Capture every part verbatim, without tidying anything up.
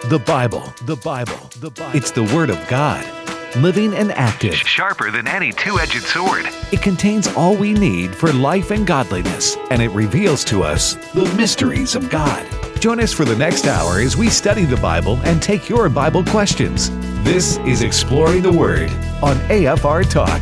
The Bible, the Bible, the Bible. It's the Word of God, living and active. Sharper than any two-edged sword. It contains all we need for life and godliness, and it reveals to us the mysteries of God. Join us for the next hour as we study the Bible and take your Bible questions. This is Exploring the Word on A F R Talk.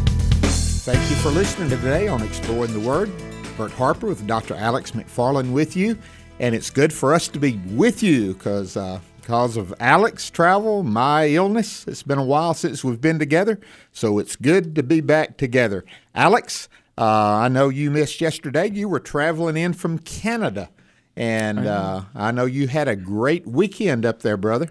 Thank you for listening today on Exploring the Word. Bert Harper with Doctor Alex McFarland with you. And it's good for us to be with you because uh, because of Alex travel, my illness. It's been a while since we've been together, so it's good to be back together. Alex, uh, I know you missed yesterday. You were traveling in from Canada, and uh, I know you had a great weekend up there, brother.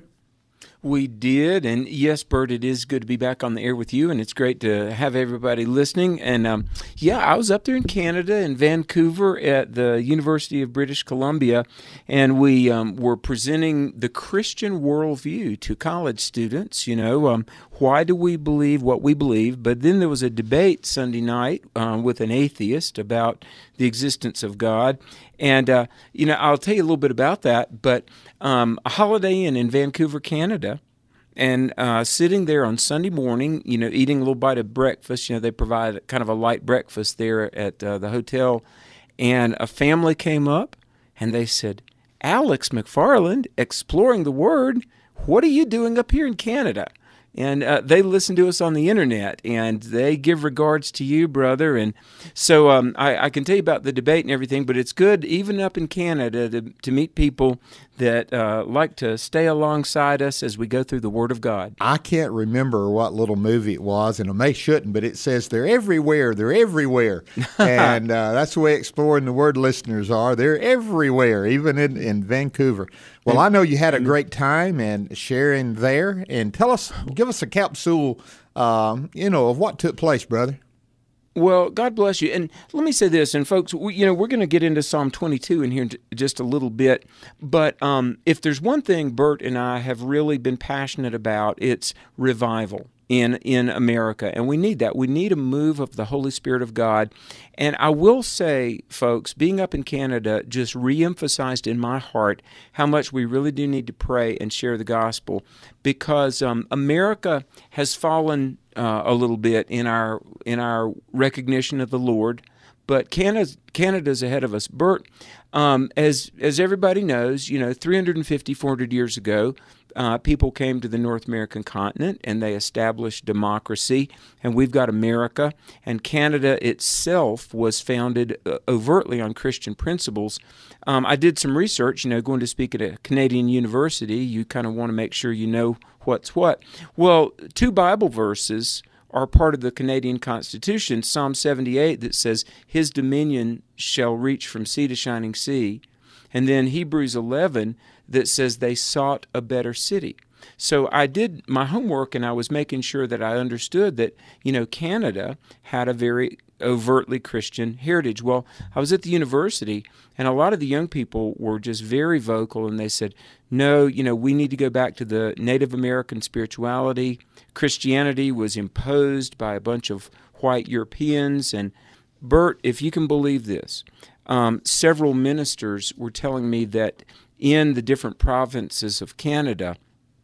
We did, and yes, Bert, it is good to be back on the air with you, and it's great to have everybody listening. And um, yeah, I was up there in Canada, in Vancouver, at the University of British Columbia, and we um, were presenting the Christian worldview to college students. You know, um, why do we believe what we believe? But then there was a debate Sunday night uh, with an atheist about the existence of God. And, uh, you know, I'll tell you a little bit about that, but um, a Holiday Inn in Vancouver, Canada, and uh, sitting there on Sunday morning, you know, eating a little bite of breakfast. You know, they provide kind of a light breakfast there at uh, the hotel, and a family came up, and they said, Alex McFarland, Exploring the Word, what are you doing up here in Canada? And uh, they listen to us on the internet, and they give regards to you, brother. And so um, I, I can tell you about the debate and everything, but it's good, even up in Canada, to, to meet people that uh, like to stay alongside us as we go through the Word of God. I can't remember what little movie it was, and I may shouldn't, but it says they're everywhere, they're everywhere. and uh, that's the way Exploring the Word listeners are. They're everywhere, even in, in Vancouver. Well, I know you had a great time and sharing there, and tell us, give us a capsule, um, you know, of what took place, brother. Well, God bless you. And let me say this, and folks, we, you know, we're going to get into Psalm twenty-two in here in just a little bit, but um, if there's one thing Bert and I have really been passionate about, it's revival in in America, and we need that. We need a move of the Holy Spirit of God. And I will say, folks, being up in Canada just reemphasized in my heart how much we really do need to pray and share the gospel, because um, America has fallen uh, a little bit in our in our recognition of the Lord, but Canada's, Canada's ahead of us. Bert, um, as as everybody knows, you know, three hundred fifty, four hundred years ago, Uh, people came to the North American continent and they established democracy, and we've got America, and Canada itself was founded uh, overtly on Christian principles. Um, I did some research, you know, going to speak at a Canadian university, you kind of want to make sure you know what's what. Well, two Bible verses are part of the Canadian Constitution, Psalm seventy-eight that says, His dominion shall reach from sea to shining sea, and then Hebrews eleven that says they sought a better city. So I did my homework, and I was making sure that I understood that, you know, Canada had a very overtly Christian heritage. Well, I was at the university, and a lot of the young people were just very vocal, and they said, no, you know, we need to go back to the Native American spirituality. Christianity was imposed by a bunch of white Europeans. And Bert, if you can believe this, um, several ministers were telling me that in the different provinces of Canada,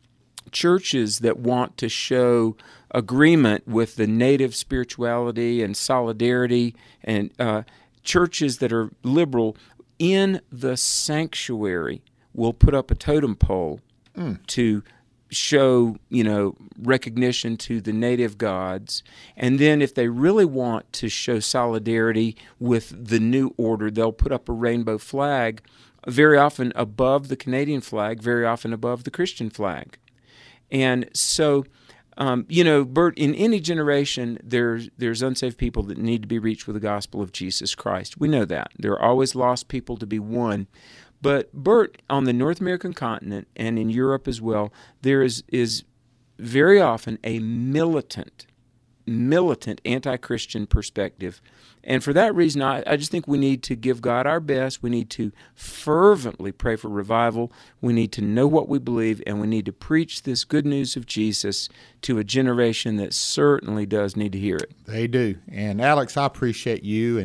churches that want to show agreement with the native spirituality and solidarity, and uh, churches that are liberal in the sanctuary will put up a totem pole mm. to show, you know, recognition to the native gods. And then if they really want to show solidarity with the new order, they'll put up a rainbow flag, very often above the Canadian flag, very often above the Christian flag. And so, um, you know, Bert, in any generation, there's, there's unsaved people that need to be reached with the gospel of Jesus Christ. We know that. There are always lost people to be won. But, Bert, on the North American continent and in Europe as well, there is, is very often a militant, militant anti-Christian perspective. And for that reason, I, I just think we need to give God our best. We need to fervently pray for revival. We need to know what we believe, and we need to preach this good news of Jesus to a generation that certainly does need to hear it. They do. And, Alex, I appreciate you and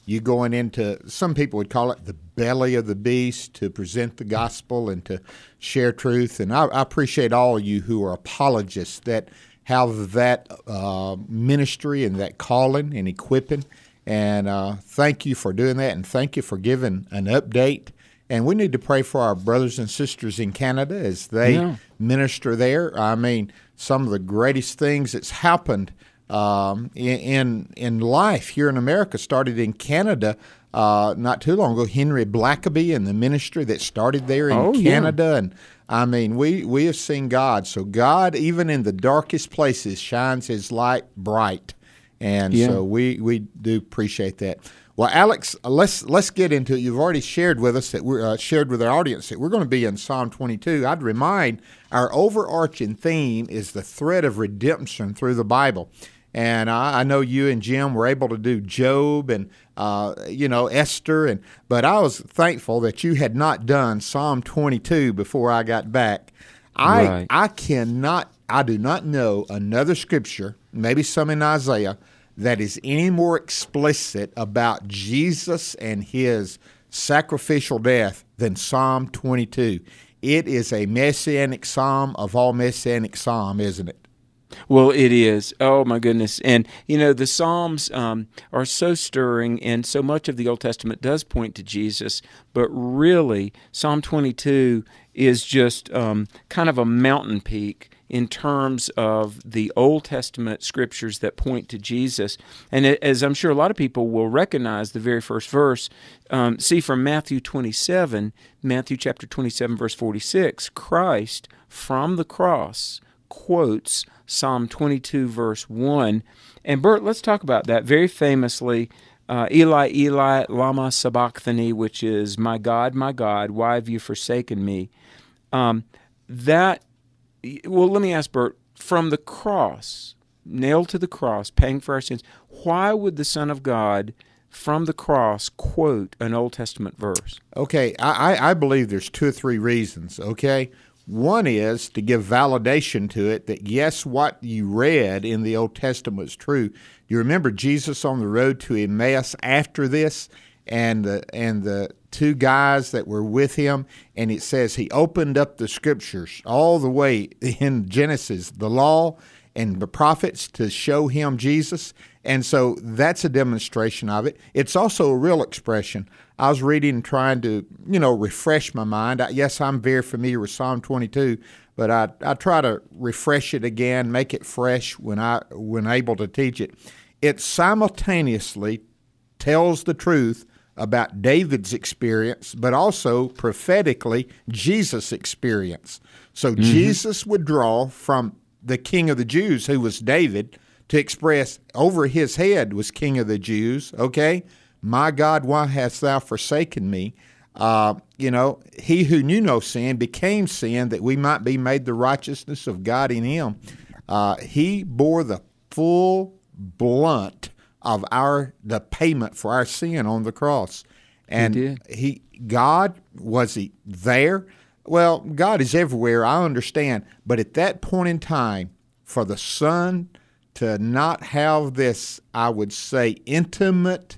you going into, some people would call it the belly of the beast, to present the gospel and to share truth. And I, I appreciate all you who are apologists that have that uh, ministry and that calling and equipping. And uh, thank you for doing that, and thank you for giving an update. And we need to pray for our brothers and sisters in Canada as they yeah. minister there. I mean, some of the greatest things that's happened um, in, in in life here in America started in Canada uh, not too long ago. Henry Blackaby and the ministry that started there in oh, Canada. Yeah. And I mean, we, we have seen God. So God, even in the darkest places, shines His light bright. And yeah. so we, we do appreciate that. Well, Alex, let's let's get into it. You've already shared with us that we're uh, shared with our audience that we're going to be in Psalm twenty-two. I'd remind our overarching theme is the thread of redemption through the Bible. And I, I know you and Jim were able to do Job and uh, you know Esther, and but I was thankful that you had not done Psalm twenty-two before I got back. I right. I cannot I do not know another scripture, maybe some in Isaiah, that is any more explicit about Jesus and His sacrificial death than Psalm twenty-two. It is a messianic psalm of all messianic psalm, isn't it? Well, it is. Oh, my goodness. And, you know, the Psalms um, are so stirring, and so much of the Old Testament does point to Jesus, but really, Psalm twenty-two is just um, kind of a mountain peak in terms of the Old Testament scriptures that point to Jesus. And as I'm sure a lot of people will recognize the very first verse, um, see from Matthew twenty-seven, Matthew chapter twenty-seven, verse forty-six, Christ from the cross quotes Psalm twenty-two, verse one. And Bert, let's talk about that. Very famously, uh, Eli, Eli, lama sabachthani, which is, my God, my God, why have you forsaken me? Um, that Well, let me ask Bert, from the cross, nailed to the cross, paying for our sins, why would the Son of God from the cross quote an Old Testament verse? Okay, I, I believe there's two or three reasons, okay? One is to give validation to it that, yes, what you read in the Old Testament is true. You remember Jesus on the road to Emmaus after this, and the, and the two guys that were with him, and it says he opened up the scriptures all the way in Genesis, the law and the prophets, to show him Jesus. And so that's a demonstration of it. It's also a real expression. I was reading and trying to, you know, refresh my mind. I, yes, I'm very familiar with Psalm twenty-two, but I, I try to refresh it again, make it fresh when I when able to teach it. It simultaneously tells the truth about David's experience, but also prophetically Jesus' experience. So mm-hmm. Jesus would draw from the King of the Jews, who was David, to express over his head was King of the Jews, okay? My God, why hast thou forsaken me? Uh, you know, he who knew no sin became sin that we might be made the righteousness of God in him. Uh, he bore the full blunt of our the payment for our sin on the cross. And he, did. he God, was he there? Well, God is everywhere, I understand. But at that point in time, for the Son to not have this, I would say, intimate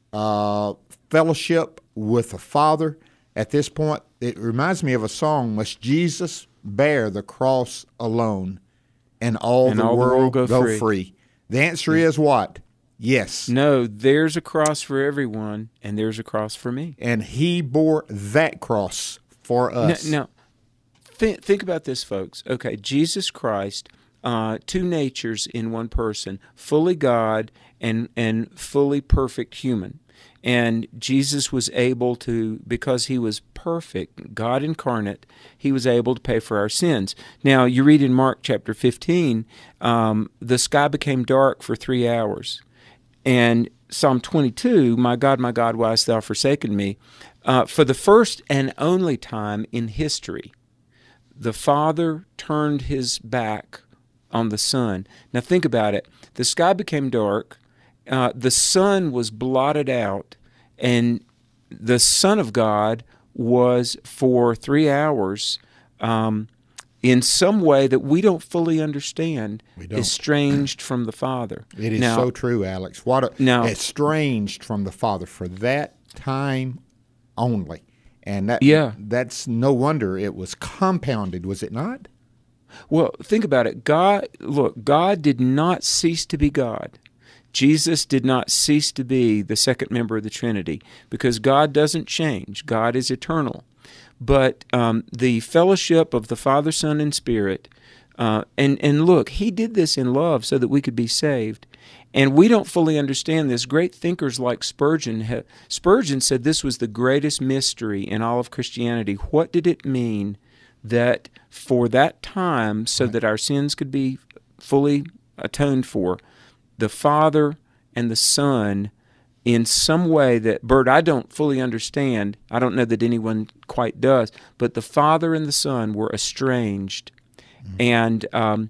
uh, fellowship with the Father at this point, it reminds me of a song, Must Jesus Bear the Cross Alone, and all, and the, all world the world go, go free. free? The answer yeah. is what? Yes. No, there's a cross for everyone, and there's a cross for me. And he bore that cross for us. Now, now th- think about this, folks. Okay, Jesus Christ, uh, two natures in one person, fully God and, and fully perfect human. And Jesus was able to, because he was perfect, God incarnate, he was able to pay for our sins. Now, you read in Mark chapter fifteen, um, the sky became dark for three hours. And Psalm twenty-two, my God, my God, why hast thou forsaken me? Uh, for the first and only time in history, the Father turned his back on the Son. Now think about it. The sky became dark. Uh, the sun was blotted out, and the Son of God was for three hours um, in some way that we don't fully understand, We don't. estranged from the Father. It is now, so true, Alex. What a, Now- estranged from the Father for that time only. And that Yeah. that's no wonder it was compounded, was it not? Well, think about it. God, look, God did not cease to be God. Jesus did not cease to be the second member of the Trinity, because God doesn't change. God is eternal. But um, the fellowship of the Father, Son, and Spirit, uh, and, and look, He did this in love so that we could be saved. And we don't fully understand this. Great thinkers like Spurgeon, ha- Spurgeon said this was the greatest mystery in all of Christianity. What did it mean that for that time, so that our sins could be fully atoned for, the Father and the Son, in some way that, Bert, I don't fully understand, I don't know that anyone quite does, but the Father and the Son were estranged. Mm-hmm. And um,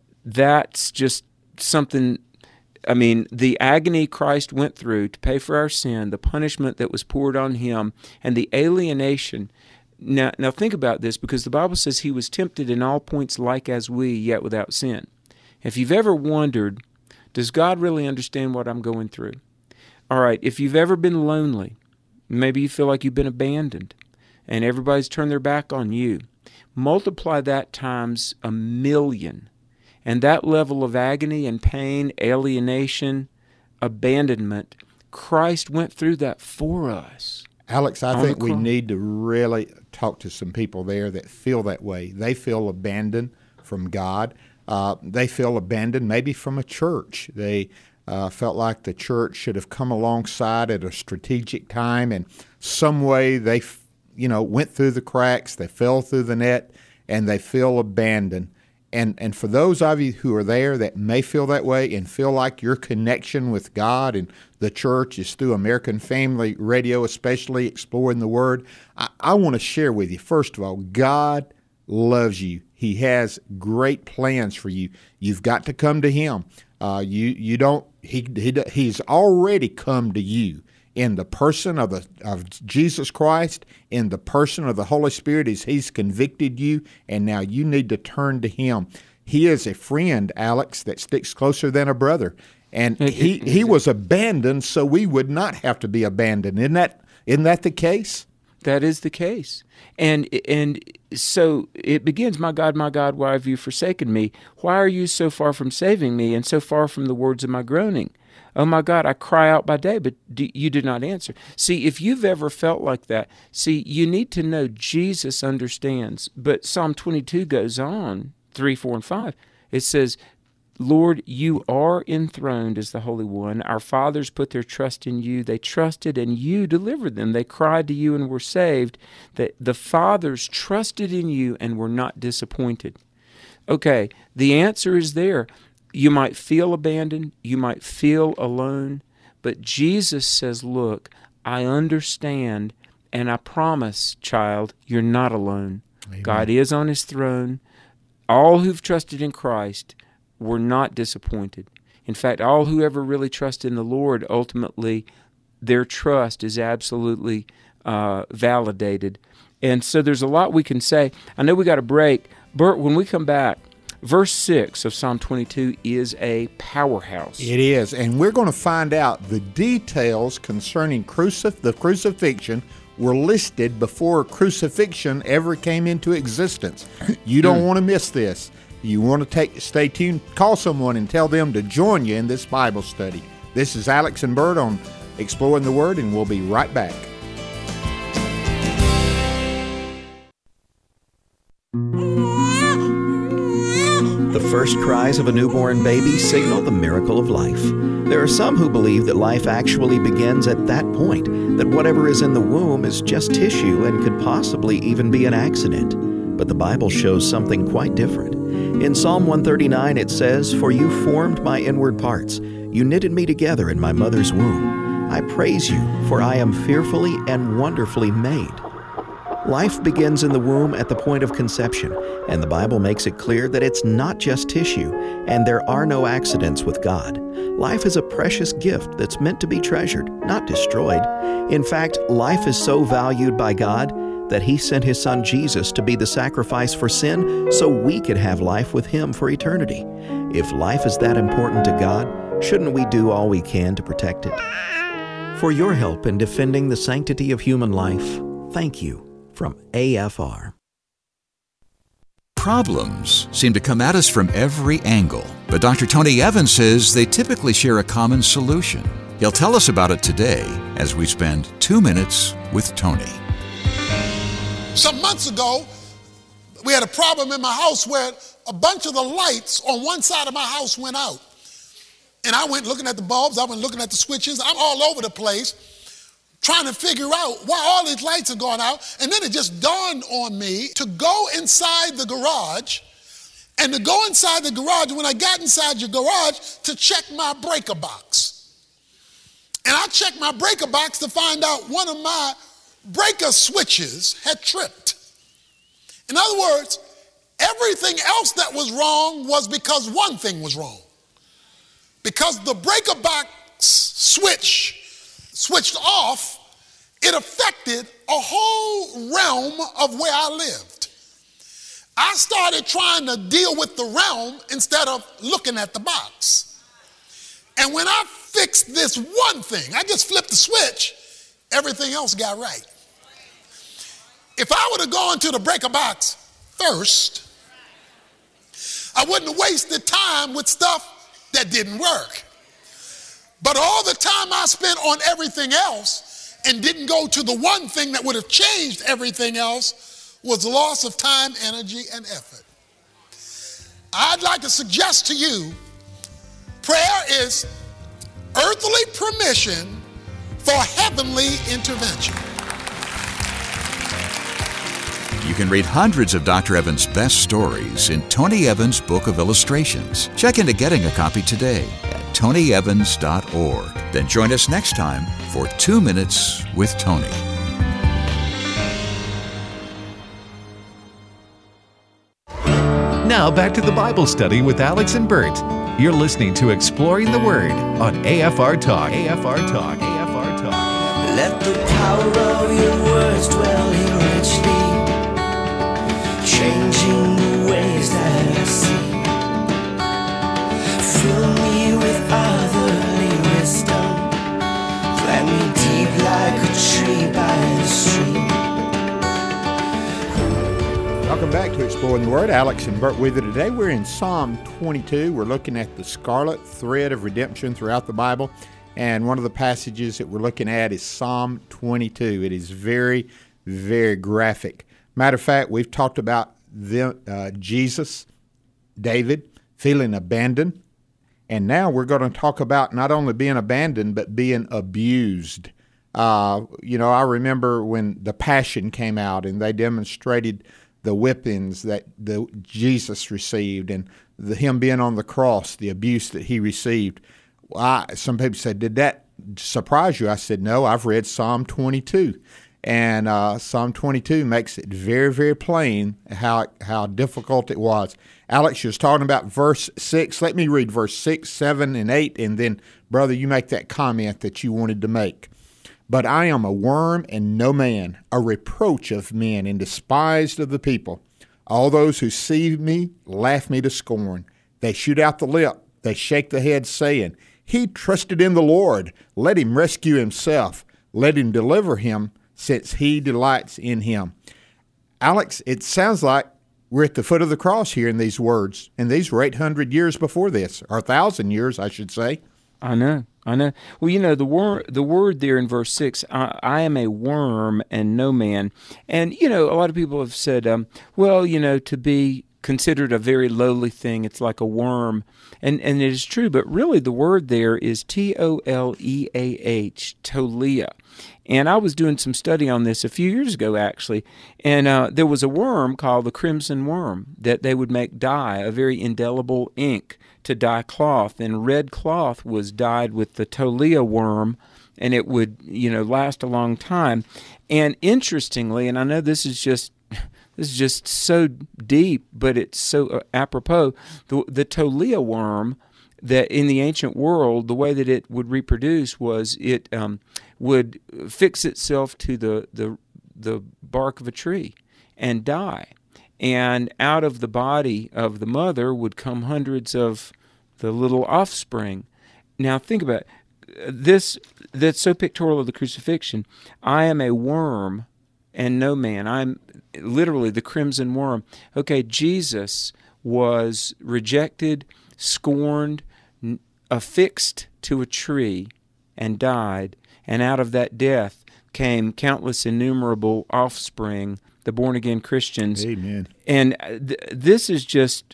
that's just something, I mean, the agony Christ went through to pay for our sin, the punishment that was poured on Him, and the alienation. Now, now think about this, because the Bible says He was tempted in all points like as we, yet without sin. If you've ever wondered, does God really understand what I'm going through? All right, if you've ever been lonely, maybe you feel like you've been abandoned, and everybody's turned their back on you, multiply that times a million, and that level of agony and pain, alienation, abandonment, Christ went through that for us. Alex, I On think the we cross. need to really talk to some people there that feel that way. They feel abandoned from God. Uh, they feel abandoned maybe from a church. They uh, felt like the church should have come alongside at a strategic time, and some way they, f- you know, went through the cracks, they fell through the net, and they feel abandoned. And and for those of you who are there that may feel that way and feel like your connection with God and the church is through American Family Radio, especially Exploring the Word, I, I want to share with you, first of all, God loves you. He has great plans for you. You've got to come to Him. Uh, you you don't. He, he He's already come to you in the person of the of Jesus Christ, in the person of the Holy Spirit, as He's convicted you, and now you need to turn to Him. He is a friend, Alex, that sticks closer than a brother, and he he was abandoned so we would not have to be abandoned. Isn't that isn't that the case? That is the case. And and so it begins, my God, my God, why have you forsaken me? Why are you so far from saving me and so far from the words of my groaning? Oh, my God, I cry out by day, but do, you did not answer. See, if you've ever felt like that, see, you need to know Jesus understands. But Psalm twenty-two goes on, three, four, and five. It says, Lord, you are enthroned as the Holy One. Our fathers put their trust in you. They trusted and you delivered them. They cried to you and were saved. The, the fathers trusted in you and were not disappointed. Okay, the answer is there. You might feel abandoned. You might feel alone. But Jesus says, look, I understand, and I promise, child, you're not alone. Amen. God is on His throne. All who've trusted in Christ were not disappointed. In fact, all who ever really trust in the Lord, ultimately, their trust is absolutely uh, validated. And so there's a lot we can say. I know we got a break. Bert, when we come back, verse six of Psalm twenty-two is a powerhouse. It is, and we're going to find out the details concerning crucif- the crucifixion were listed before crucifixion ever came into existence. You don't want to miss this. You want to take, stay tuned, call someone and tell them to join you in this Bible study. This is Alex and Bert on Exploring the Word, and we'll be right back. The first cries of a newborn baby signal the miracle of life. There are some who believe that life actually begins at that point, that whatever is in the womb is just tissue and could possibly even be an accident. But the Bible shows something quite different. In Psalm one thirty-nine it says, "For you formed my inward parts. You knitted me together in my mother's womb. I praise you, for I am fearfully and wonderfully made." Life begins in the womb at the point of conception, and the Bible makes it clear that it's not just tissue, and there are no accidents with God. Life is a precious gift that's meant to be treasured, not destroyed. In fact, life is so valued by God that He sent His Son Jesus to be the sacrifice for sin so we could have life with Him for eternity. If life is that important to God, shouldn't we do all we can to protect it? For your help in defending the sanctity of human life, thank you from A F R. Problems seem to come at us from every angle, but Doctor Tony Evans says they typically share a common solution. He'll tell us about it today as we spend two minutes with Tony. Some months ago, we had a problem in my house where a bunch of the lights on one side of my house went out. And I went looking at the bulbs, I went looking at the switches, I'm all over the place trying to figure out why all these lights are going out. And then it just dawned on me to go inside the garage and to go inside the garage, when I got inside your garage, to check my breaker box. And I checked my breaker box to find out one of my breaker switches had tripped. In other words, everything else that was wrong was because one thing was wrong. Because the breaker box switch switched off, it affected a whole realm of where I lived. I started trying to deal with the realm instead of looking at the box. And when I fixed this one thing, I just flipped the switch, everything else got right. If I would have gone to the breaker box first, I wouldn't have wasted time with stuff that didn't work. But all the time I spent on everything else and didn't go to the one thing that would have changed everything else was loss of time, energy, and effort. I'd like to suggest to you, prayer is earthly permission for heavenly intervention. You can read hundreds of Doctor Evans' best stories in Tony Evans' Book of Illustrations. Check into getting a copy today at tony evans dot org. Then join us next time for Two Minutes with Tony. Now back to the Bible study with Alex and Bert. You're listening to Exploring the Word on A F R Talk. A F R Talk. A F R Talk. Let the power of your words dwell here richly, changing the ways that I see. Fill me with otherly wisdom, plant me deep like a tree by the stream. Welcome back to Exploring the Word. Alex and Bert with you today. We're in Psalm twenty-two. We're looking at the scarlet thread of redemption throughout the Bible. And one of the passages that we're looking at is Psalm twenty-two. It is very, very graphic. Matter of fact, we've talked about the, uh, Jesus, David, feeling abandoned. And now we're going to talk about not only being abandoned, but being abused. Uh, you know, I remember when The Passion came out and they demonstrated the whippings that the Jesus received and the, him being on the cross, the abuse that he received. I, some people said, did that surprise you? I said, no, I've read Psalm twenty-two. And uh, Psalm twenty-two makes it very, very plain how how difficult it was. Alex, you was talking about verse six. Let me read verse six, seven, and eight, and then, brother, you make that comment that you wanted to make. But I am a worm and no man, a reproach of men and despised of the people. All those who see me laugh me to scorn. They shoot out the lip, they shake the head, saying, He trusted in the Lord. Let him rescue himself. Let him deliver him, since he delights in him. Alex, it sounds like we're at the foot of the cross here in these words, and these were eight hundred years before this, or one thousand years, I should say. I know, I know. Well, you know, the word the word there in verse six, I, I am a worm and no man. And, you know, a lot of people have said, um, well, you know, to be considered a very lowly thing, it's like a worm. And and it is true, but really the word there is T O L E A H, Toleia. And I was doing some study on this a few years ago, actually, and uh, there was a worm called the crimson worm that they would make dye, a very indelible ink to dye cloth, and red cloth was dyed with the Toleia worm, and it would, you know, last a long time. And interestingly, and I know this is just this is just so deep, but it's so uh, apropos, the, the Toleia worm, that in the ancient world, the way that it would reproduce was it um, would fix itself to the, the the bark of a tree and die. And out of the body of the mother would come hundreds of the little offspring. Now think about it. This, that's so pictorial of the crucifixion. I am a worm and no man. I'm literally the crimson worm. Okay, Jesus was rejected, scorned, affixed to a tree, and died. And out of that death came countless innumerable offspring, the born-again Christians. Amen. And th- this is just,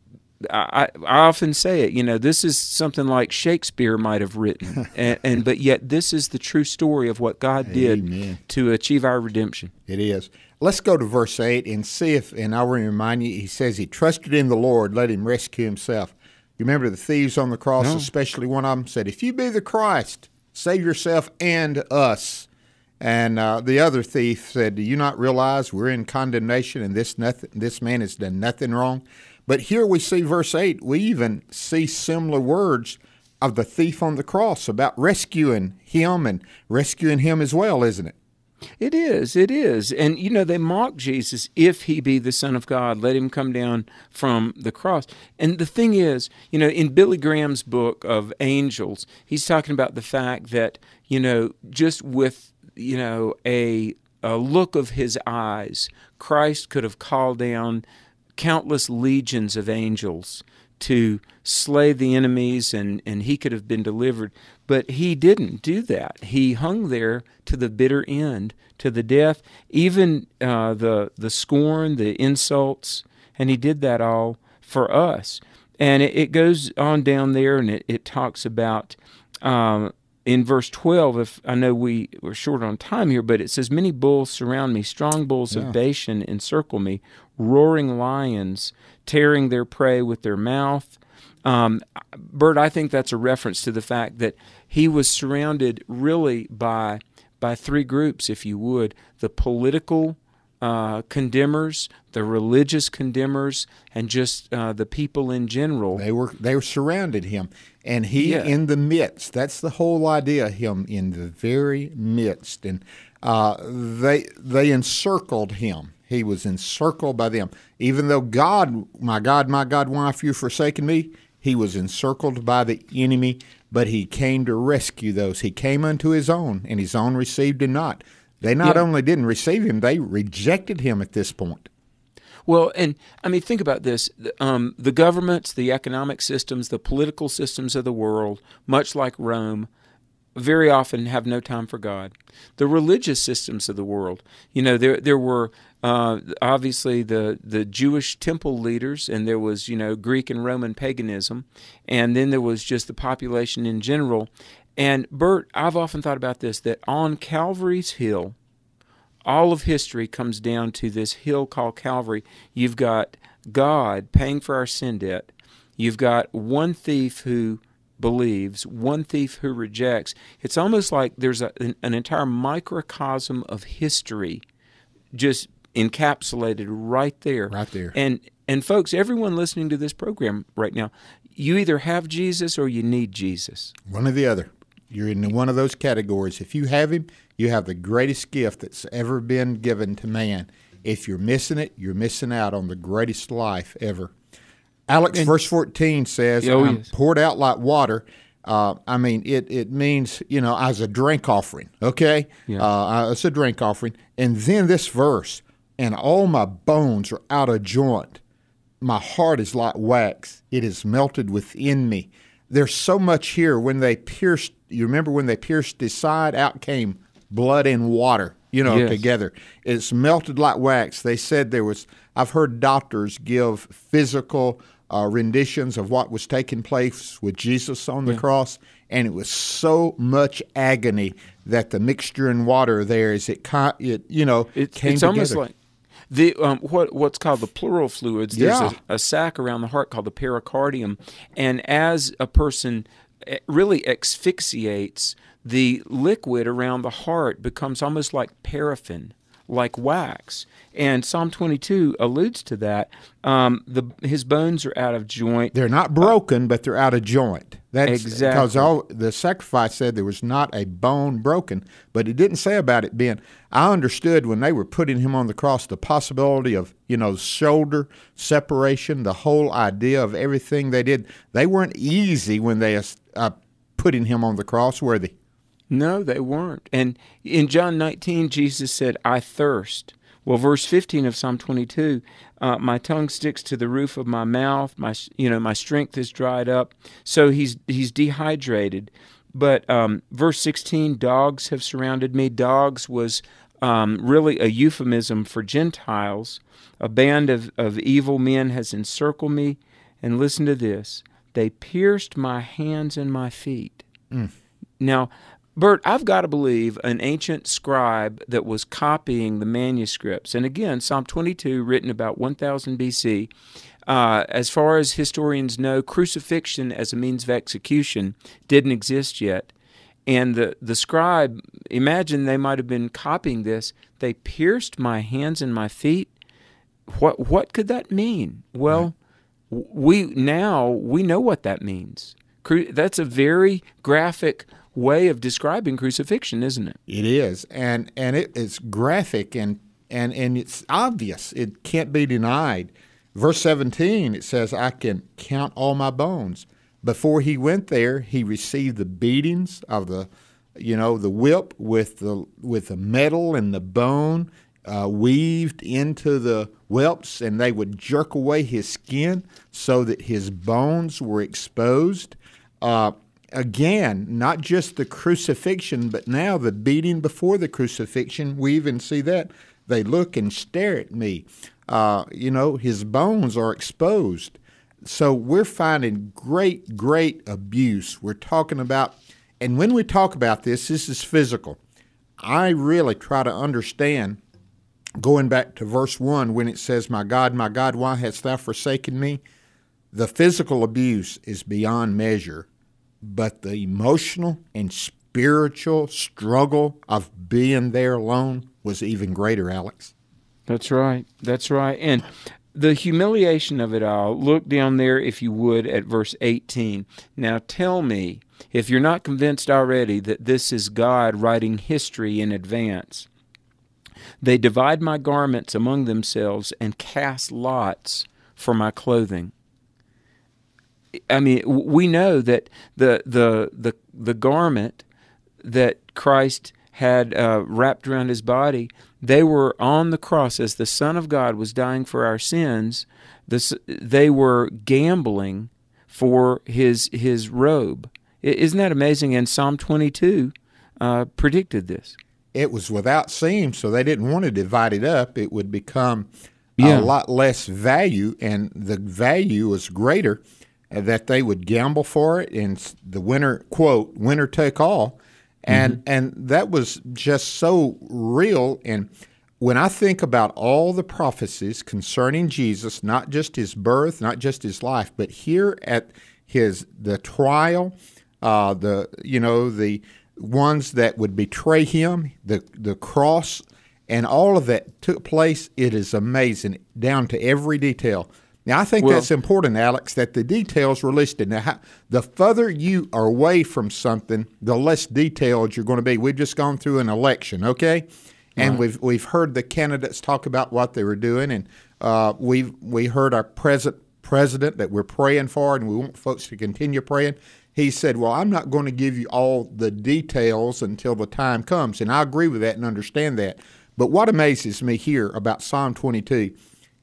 I, I often say it, you know, this is something like Shakespeare might have written. and, and But yet this is the true story of what God did Amen. to achieve our redemption. It is. Let's go to verse eight and see if, and I'll remind you, he says he trusted in the Lord, let him rescue himself. You remember the thieves on the cross, No. especially one of them said, if you be the Christ, save yourself and us. And uh, the other thief said, do you not realize we're in condemnation and this nothing, this man has done nothing wrong? But here we see verse eight, we even see similar words of the thief on the cross about rescuing him and rescuing him as well, isn't it? It is, it is. And, you know, they mock Jesus, if he be the Son of God, let him come down from the cross. And the thing is, you know, in Billy Graham's book of Angels, he's talking about the fact that, you know, just with, you know, a, a look of his eyes, Christ could have called down countless legions of angels to slay the enemies, and, and he could have been delivered. But he didn't do that. He hung there to the bitter end, to the death, even uh, the the scorn, the insults, and he did that all for us. And it, it goes on down there, and it, it talks about, um, in verse twelve, if I know we, we're short on time here, but it says, many bulls surround me, strong bulls Yeah. of Bashan encircle me, roaring lions tearing their prey with their mouth. Um, Bert, I think that's a reference to the fact that he was surrounded really by by three groups, if you would: the political uh, condemners, the religious condemners, and just uh, the people in general. They were they were surrounded him, and he Yeah. in the midst. That's the whole idea. Him in the very midst, and uh, they they encircled him. He was encircled by them. Even though God, my God, my God, why have you forsaken me? He was encircled by the enemy, but he came to rescue those. He came unto his own, and his own received him not. They not Yeah. only didn't receive him, they rejected him at this point. Well, and I mean, think about this. Um, the governments, the economic systems, the political systems of the world, much like Rome, very often have no time for God. The religious systems of the world, you know, there there were uh, obviously the, the Jewish temple leaders, and there was, you know, Greek and Roman paganism, and then there was just the population in general. And Bert, I've often thought about this, that on Calvary's Hill, all of history comes down to this hill called Calvary. You've got God paying for our sin debt. You've got one thief who believes, one thief who rejects. It's almost like there's a, an, an entire microcosm of history just encapsulated right there. Right there. And and folks, everyone listening to this program right now, you either have Jesus or you need Jesus. One or the other. You're in one of those categories. If you have him, you have the greatest gift that's ever been given to man. If you're missing it, you're missing out on the greatest life ever. Alex, And- verse fourteen says, Oh, I'm yes. poured out like water. Uh, I mean, it, it means, you know, as a drink offering, okay? Yeah. Uh, it's a drink offering. And then this verse, and all my bones are out of joint. My heart is like wax. It is melted within me. There's so much here. When they pierced, you remember when they pierced his side, out came blood and water, you know, Yes. together. It's melted like wax. They said there was, I've heard doctors give physical uh, renditions of what was taking place with Jesus on the cross, and it was so much agony that the mixture in water there is it, ki- it you know, It, came it's together. almost like the um, what what's called the pleural fluids. There's Yeah. a, a sac around the heart called the pericardium, and as a person eh, really asphyxiates, the liquid around the heart becomes almost like paraffin, like wax. And Psalm twenty-two alludes to that. Um, the his bones are out of joint. They're not broken, uh, but they're out of joint. That's exactly. Because all the sacrifice said there was not a bone broken, but it didn't say about it being. I understood when they were putting him on the cross the possibility of, you know, shoulder separation, the whole idea of everything they did. They weren't easy when they uh, putting him on the cross, were they? No, they weren't. And in John nineteen, Jesus said, "I thirst." Well, verse fifteen of Psalm twenty-two, uh, my tongue sticks to the roof of my mouth. My, you know, my strength is dried up. So he's he's dehydrated. But um, verse sixteen, dogs have surrounded me. Dogs was um, really a euphemism for Gentiles. A band of, of evil men has encircled me. And listen to this. They pierced my hands and my feet. Mm. Now, Bert, I've got to believe an ancient scribe that was copying the manuscripts. And again, Psalm twenty-two, written about one thousand B C. Uh, as far as historians know, crucifixion as a means of execution didn't exist yet. And the, the scribe, imagine they might have been copying this. They pierced my hands and my feet. What what could that mean? Well, right. we now we know what that means. Cru- that's a very graphic way of describing crucifixion, isn't it? It is, and and it, it's graphic and, and and it's obvious. It can't be denied. Verse seventeen, it says, "I can count all my bones." Before he went there, he received the beatings of the, you know, the whip with the with the metal and the bone uh, weaved into the whelps, and they would jerk away his skin so that his bones were exposed. Uh, Again, not just the crucifixion, but now the beating before the crucifixion. We even see that. They look and stare at me. Uh, you know, his bones are exposed. So we're finding great, great abuse. We're talking about, and when we talk about this, this is physical. I really try to understand, going back to verse one, when it says, "My God, my God, why hast thou forsaken me?" The physical abuse is beyond measure. But the emotional and spiritual struggle of being there alone was even greater, Alex. That's right. That's right. And the humiliation of it all, look down there, if you would, at verse eighteen. Now tell me, if you're not convinced already that this is God writing history in advance. They divide my garments among themselves and cast lots for my clothing. I mean, we know that the the the, the garment that Christ had uh, wrapped around his body, they were on the cross as the Son of God was dying for our sins. This, they were gambling for his his robe. Isn't that amazing? And Psalm twenty-two uh, predicted this. It was without seam, so they didn't want to divide it up. It would become yeah. a lot less value, and the value was greater. That they would gamble for it, and the winner, quote, winner take all. And mm-hmm. and that was just so real. And when I think about all the prophecies concerning Jesus, not just his birth, not just his life, but here at his the trial, uh, the you know the ones that would betray him, the the cross, and all of that took place, it is amazing, down to every detail. Now, I think well, that's important, Alex, that the details were listed. Now, how, the further you are away from something, the less detailed you're going to be. We've just gone through an election, okay? And right. we've we've heard the candidates talk about what they were doing, and uh, we've we heard our present president that we're praying for, and we want folks to continue praying. He said, well, I'm not going to give you all the details until the time comes, and I agree with that and understand that. But what amazes me here about Psalm twenty-two,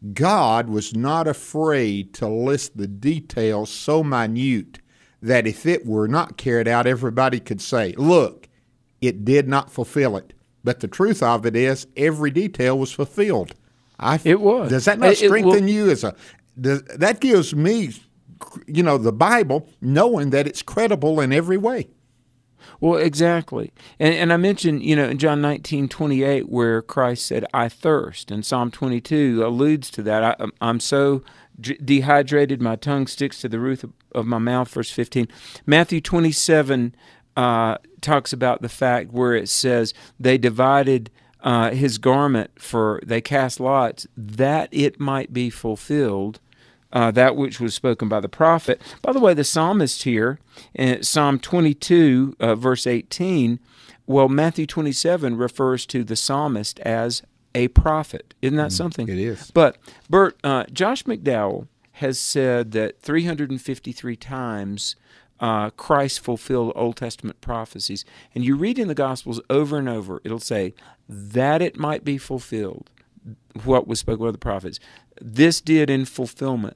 God was not afraid to list the details so minute that if it were not carried out, everybody could say, look, it did not fulfill it. But the truth of it is, every detail was fulfilled. I, it was. Does that not strengthen it, you as a? Does, that gives me, you know, the Bible, knowing that it's credible in every way. Well, exactly. And, and I mentioned, you know, in John nineteen twenty-eight, where Christ said, I thirst, and Psalm twenty-two alludes to that. I, I'm so dehydrated, my tongue sticks to the roof of, of my mouth, verse fifteen. Matthew twenty-seven uh, talks about the fact where it says, they divided uh, his garment, for they cast lots, that it might be fulfilled, uh, that which was spoken by the prophet. By the way, the psalmist here, in Psalm twenty-two, uh, verse eighteen, well, Matthew twenty-seven refers to the psalmist as a prophet. Isn't that something? It is. But, Bert, uh, Josh McDowell has said that three hundred fifty-three times uh, Christ fulfilled Old Testament prophecies. And you read in the Gospels over and over, it'll say, that it might be fulfilled, what was spoken by the prophets. This did in fulfillment.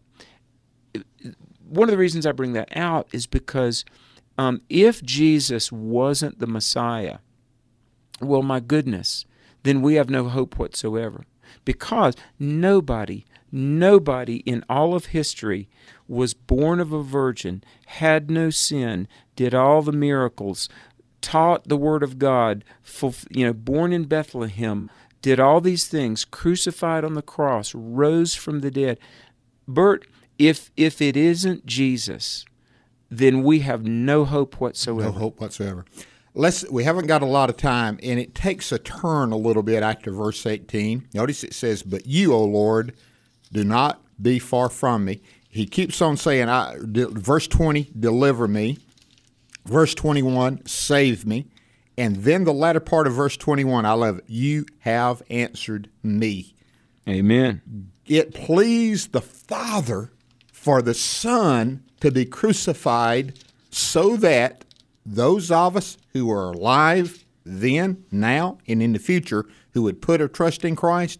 One of the reasons I bring that out is because um, if Jesus wasn't the Messiah, well, my goodness, then we have no hope whatsoever. Because nobody, nobody in all of history was born of a virgin, had no sin, did all the miracles, taught the Word of God, you know, born in Bethlehem, did all these things, crucified on the cross, rose from the dead. Bert, if if it isn't Jesus, then we have no hope whatsoever. No hope whatsoever. Let's, we haven't got a lot of time, and it takes a turn a little bit after verse eighteen. Notice it says, but you, O Lord, do not be far from me. He keeps on saying, I, de, verse twenty, deliver me. Verse twenty-one, save me. And then the latter part of verse twenty-one, I love it. You have answered me. Amen. It pleased the Father for the Son to be crucified so that those of us who are alive then, now, and in the future who would put our trust in Christ,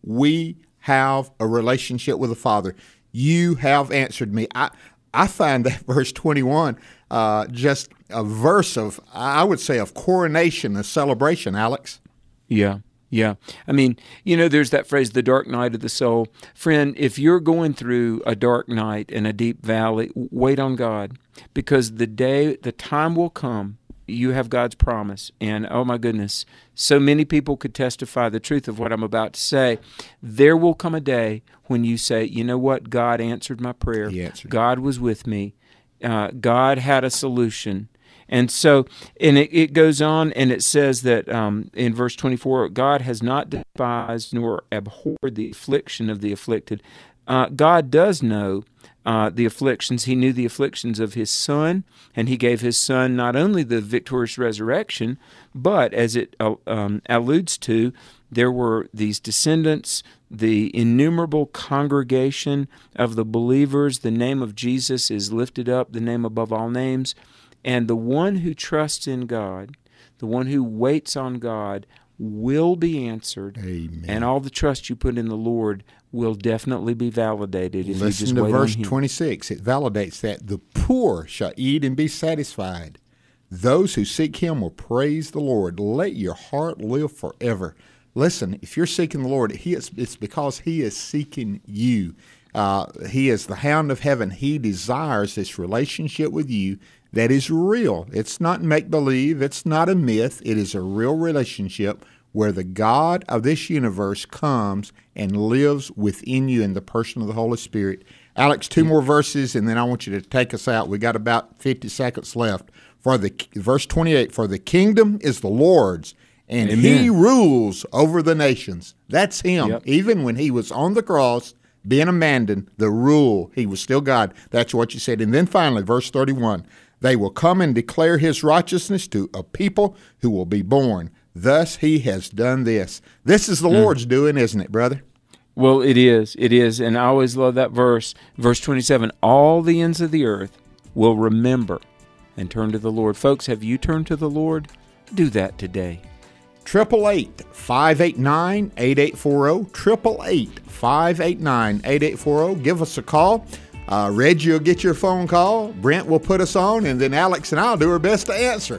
we have a relationship with the Father. You have answered me. I, I find that verse twenty-one uh, just a verse of, I would say, of coronation, a celebration, Alex. Yeah. Yeah. I mean, you know, there's that phrase, the dark night of the soul. Friend, if you're going through a dark night in a deep valley, wait on God, because the day, the time will come, you have God's promise. And oh my goodness, so many people could testify the truth of what I'm about to say. There will come a day when you say, you know what, God answered my prayer. He answered. God was with me. Uh, God had a solution. And so, and it, it goes on, and it says that um, in verse twenty-four, God has not despised nor abhorred the affliction of the afflicted. Uh, God does know uh, the afflictions. He knew the afflictions of His Son, and He gave His Son not only the victorious resurrection, but as it uh, um, alludes to, there were these descendants, the innumerable congregation of the believers. The name of Jesus is lifted up, the name above all names. And the one who trusts in God, the one who waits on God, will be answered. Amen. And all the trust you put in the Lord will definitely be validated if Listen you just to wait verse on Him. twenty-six. It validates that. The poor shall eat and be satisfied. Those who seek Him will praise the Lord. Let your heart live forever. Listen, if you're seeking the Lord, he is, it's because He is seeking you. Uh, he is the hound of heaven. He desires this relationship with you that is real. It's not make-believe. It's not a myth. It is a real relationship where the God of this universe comes and lives within you in the person of the Holy Spirit. Alex, two more verses, and then I want you to take us out. We got about fifty seconds left. For the verse twenty-eight, for the kingdom is the Lord's, and Amen. He rules over the nations. That's Him. Yep. Even when He was on the cross, being abandoned, the rule, He was still God. That's what you said. And then finally, verse thirty-one, they will come and declare His righteousness to a people who will be born. Thus He has done this. This is the mm. Lord's doing, isn't it, brother? Well, it is. It is. And I always love that verse. Verse twenty-seven, all the ends of the earth will remember and turn to the Lord. Folks, have you turned to the Lord? Do that today. Triple eight five eight nine eight eight four zero. Triple eight five eight nine eight eight four zero. Give us a call. Uh, Reggie will get your phone call. Brent will put us on, and then Alex and I'll do our best to answer.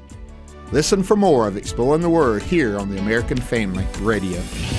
Listen for more of Exploring the Word here on the American Family Radio.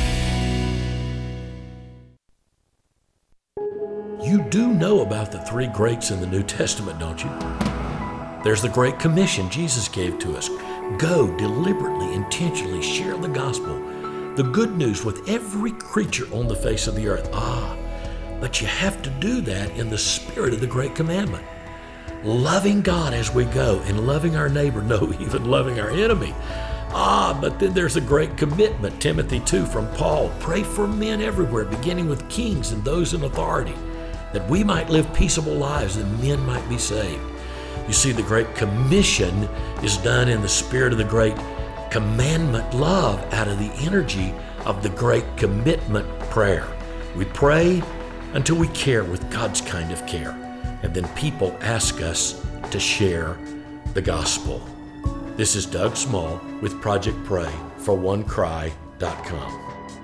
You do know about the three greats in the New Testament, don't you? There's the Great Commission Jesus gave to us. Go deliberately, intentionally share the gospel, the good news with every creature on the face of the earth. Ah, but you have to do that in the spirit of the Great Commandment. Loving God as we go and loving our neighbor, no, even loving our enemy. Ah, but then there's a great commitment, Timothy two, from Paul. Pray for men everywhere, beginning with kings and those in authority, that we might live peaceable lives and men might be saved. You see, the Great Commission is done in the spirit of the Great Commandment love, out of the energy of the Great Commitment prayer. We pray until we care with God's kind of care, and then people ask us to share the gospel. This is Doug Small with Project Pray for one cry dot com.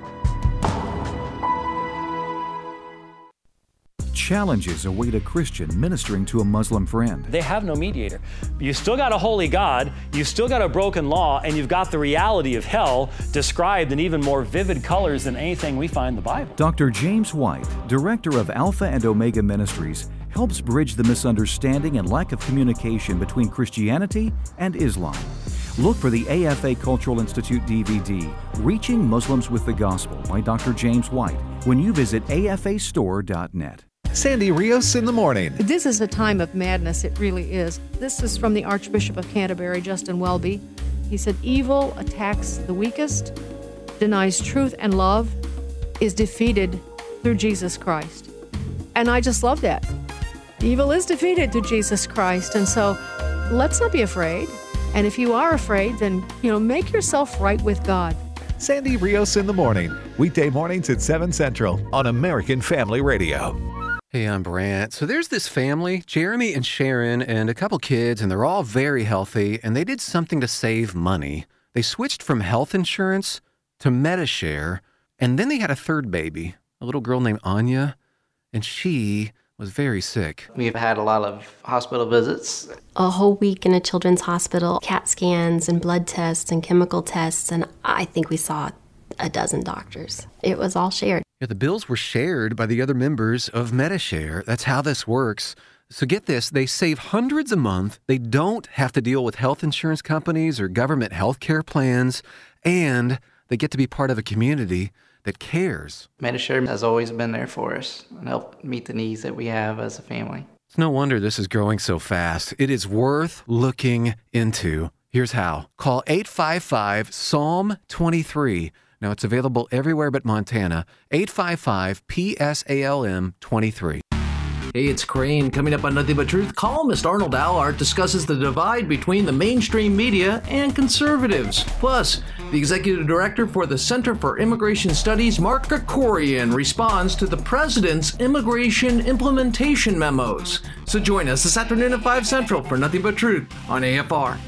Challenges await a Christian ministering to a Muslim friend. They have no mediator. You still got a holy God, you've still got a broken law, and you've got the reality of hell described in even more vivid colors than anything we find in the Bible. Doctor James White, director of Alpha and Omega Ministries, helps bridge the misunderstanding and lack of communication between Christianity and Islam. Look for the A F A Cultural Institute D V D, Reaching Muslims with the Gospel by Doctor James White, when you visit A F A store dot net. Sandy Rios in the morning. This is a time of madness, it really is. This is from the Archbishop of Canterbury, Justin Welby. He said, evil attacks the weakest, denies truth and love, is defeated through Jesus Christ. And I just love that. Evil is defeated through Jesus Christ. And so let's not be afraid. And if you are afraid, then, you know, make yourself right with God. Sandy Rios in the morning. Weekday mornings at seven Central on American Family Radio. Hey, I'm Brant. So there's this family, Jeremy and Sharon, and a couple kids, and they're all very healthy, and they did something to save money. They switched from health insurance to Medi-Share, and then they had a third baby, a little girl named Anya, and she was very sick. We've had a lot of hospital visits. A whole week in a children's hospital, CAT scans and blood tests and chemical tests, and I think we saw a dozen doctors. It was all shared. Yeah, the bills were shared by the other members of Medi-Share. That's how this works. So get this, they save hundreds a month. They don't have to deal with health insurance companies or government health care plans, and they get to be part of a community that cares. Medi-Share has always been there for us and helped meet the needs that we have as a family. It's no wonder this is growing so fast. It is worth looking into. Here's how. Call eight five five, Psalm twenty-three. Now, it's available everywhere but Montana. eight five five, P S A L M twenty-three. Hey, it's Crane. Coming up on Nothing But Truth, columnist Arnold Allard discusses the divide between the mainstream media and conservatives. Plus, the executive director for the Center for Immigration Studies, Mark Krikorian, responds to the president's immigration implementation memos. So join us this afternoon at five Central for Nothing But Truth on A F R.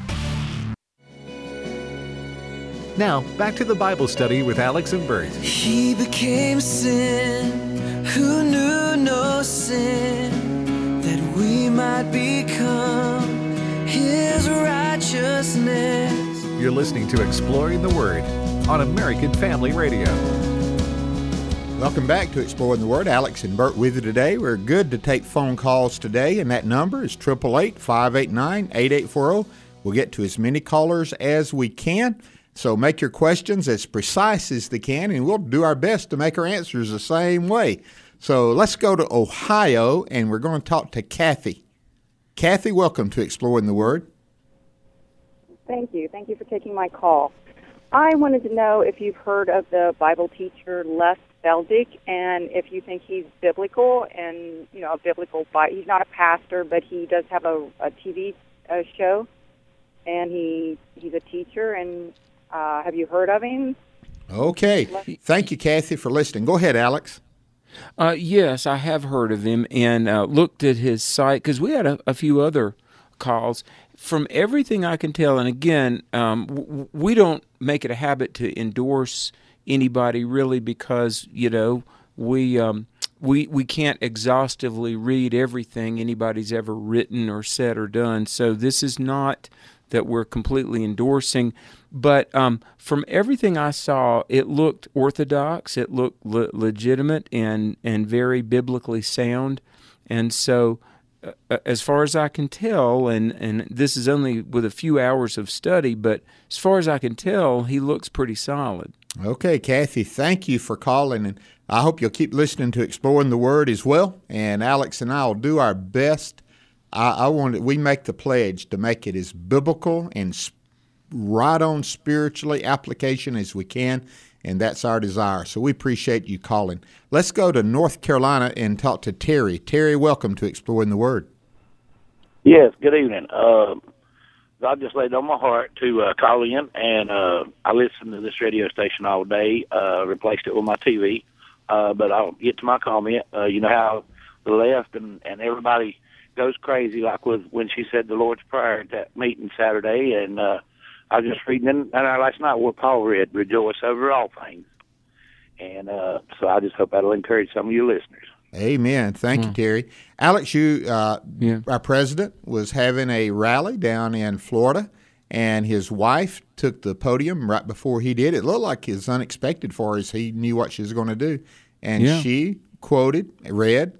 Now, back to the Bible study with Alex and Bert. He became sin, who knew no sin, that we might become his righteousness. You're listening to Exploring the Word on American Family Radio. Welcome back to Exploring the Word. Alex and Bert with you today. We're good to take phone calls today, and that number is eight eight eight, five eight nine, eight eight four zero. We'll get to as many callers as we can. So make your questions as precise as they can, and we'll do our best to make our answers the same way. So let's go to Ohio, and we're going to talk to Kathy. Kathy, welcome to Exploring the Word. Thank you. Thank you for taking my call. I wanted to know if you've heard of the Bible teacher Les Feldick, and if you think he's biblical, and, you know, a biblical, he's not a pastor, but he does have a, a T V uh, show, and he he's a teacher, and Uh, have you heard of him? Okay. Thank you, Kathy, for listening. Go ahead, Alex. Uh, yes, I have heard of him and uh, looked at his site because we had a, a few other calls. From everything I can tell, and again, um, w- we don't make it a habit to endorse anybody really because, you know, we um, we we can't exhaustively read everything anybody's ever written or said or done. So this is not that we're completely endorsing. But um, from everything I saw, it looked orthodox, it looked le- legitimate and, and very biblically sound. And so uh, as far as I can tell, and, and this is only with a few hours of study, but as far as I can tell, he looks pretty solid. Okay, Kathy, thank you for calling, and I hope you'll keep listening to Exploring the Word as well. And Alex and I will do our best. I, I want we make the pledge to make it as biblical and right on spiritually application as we can, and that's our desire. So we appreciate you calling. Let's go to North Carolina and talk to Terry. Terry, welcome to Exploring the Word. Yes, good evening. Uh, God just laid on my heart to uh, call in, and uh, I listen to this radio station all day, uh, replaced it with my T V, uh, but I'll get to my comment. Uh, you know how the left and, and everybody goes crazy, like with when she said the Lord's Prayer at that meeting Saturday, and uh, I was just reading in, and last night what Paul read, rejoice over all things. And uh, so I just hope that'll encourage some of you listeners. Amen. Thank you, Terry. Alex, you, uh, yeah. our president was having a rally down in Florida, and his wife took the podium right before he did. It looked like it was unexpected for us. He knew what she was going to do. And Yeah. she quoted, read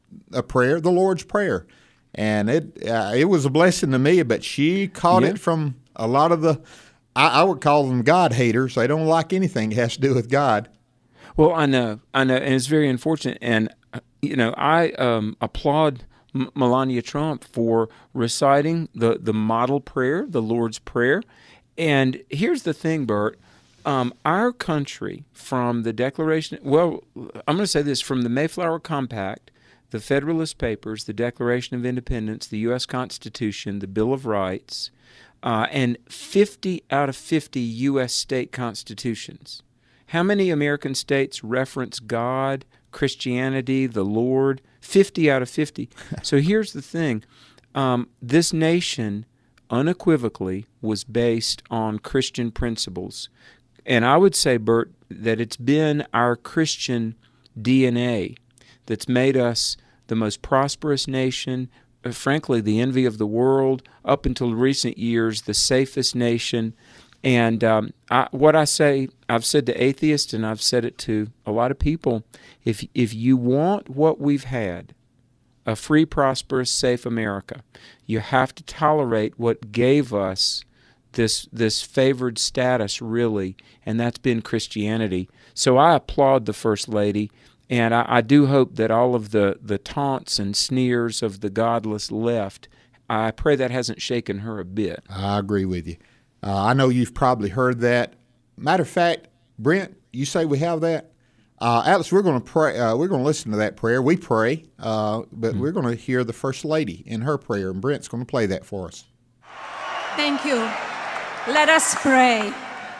a prayer, the Lord's Prayer. And it uh, it was a blessing to me, but she caught Yeah. it from a lot of the, I, I would call them God haters. They don't like anything that has to do with God. Well, I know, I know, and it's very unfortunate. And you know, I um, applaud M- Melania Trump for reciting the the model prayer, the Lord's Prayer. And here's the thing, Bert. Um, our country, from the Declaration, well, I'm going to say this, from the Mayflower Compact, the Federalist Papers, the Declaration of Independence, the U S Constitution, the Bill of Rights, uh, and fifty out of fifty U S state constitutions. How many American states reference God, Christianity, the Lord? fifty out of fifty. So here's the thing. Um, this nation unequivocally was based on Christian principles. And I would say, Bert, that it's been our Christian D N A that's made us the most prosperous nation, uh, frankly, the envy of the world, up until recent years, the safest nation. And um, I, what I say, I've said to atheists, and I've said it to a lot of people, if if you want what we've had, a free, prosperous, safe America, you have to tolerate what gave us this this favored status, really, and that's been Christianity. So I applaud the First Lady, and I, I do hope that all of the, the taunts and sneers of the godless left, I pray that hasn't shaken her a bit. I agree with you. Uh, I know you've probably heard that. Matter of fact, Brent, you say we have that? Uh, Alex, we're going to pray. Uh, we're going to listen to that prayer. We pray, uh, but mm-hmm. we're going to hear the First Lady in her prayer, and Brent's going to play that for us. Thank you. Let us pray.